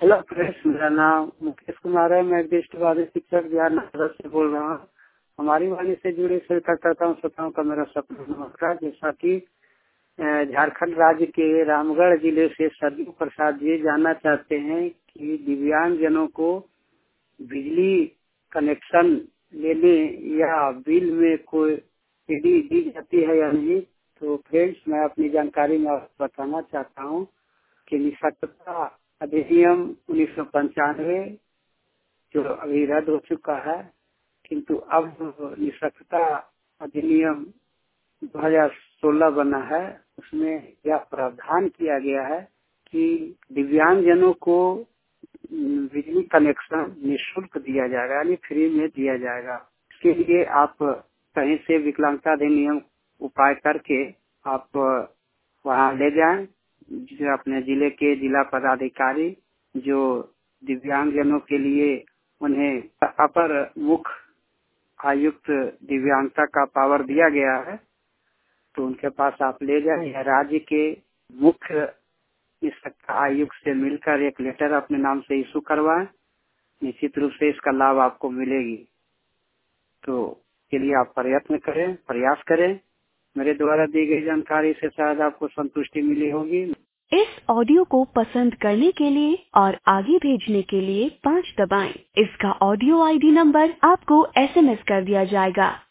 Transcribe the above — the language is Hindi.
हेलो फ्रेंड्स, मेरा नाम मुकेश कुमार है। मैं दृष्टिबाधित शिक्षक बिहार नगर से बोल रहा हूँ। हमारी वाणी से जुड़े सभी कार्यकर्ताओं श्रोताओं का मेरा सबको नमस्कार। जैसा कि झारखंड राज्य के रामगढ़ जिले से सरजू प्रसाद जी जानना चाहते हैं कि दिव्यांग जनों को बिजली कनेक्शन लेने या बिल में कोई सीडी दी जाती है या नहीं। तो फ्रेंड्स, मैं अपनी जानकारी में आपको बताना चाहता हूँ कि निःशक्तता अधिनियम 1995 जो अभी रद्द हो चुका है, किंतु अब निःशक्तता अधिनियम 2016 बना है। उसमें यह प्रावधान किया गया है कि दिव्यांग जनों को बिजली कनेक्शन निःशुल्क दिया जाएगा, यानी फ्री में दिया जाएगा। इसके लिए आप कहीं से विकलांगता अधिनियम उपाय करके आप वहाँ ले जाएं। जो अपने जिले के जिला पदाधिकारी जो दिव्यांग जनों के लिए उन्हें अपर मुख्य आयुक्त दिव्यांगता का पावर दिया गया है, तो उनके पास आप ले जाएं या राज्य के मुख्य आयुक्त से मिलकर एक लेटर अपने नाम से इशू करवाएं। निश्चित रूप से इसका लाभ आपको मिलेगी। तो के लिए आप प्रयास करें। मेरे द्वारा दी गई जानकारी से शायद आपको संतुष्टि मिली होगी। इस ऑडियो को पसंद करने के लिए और आगे भेजने के लिए 5 दबाएं। इसका ऑडियो आईडी नंबर आपको SMS कर दिया जाएगा।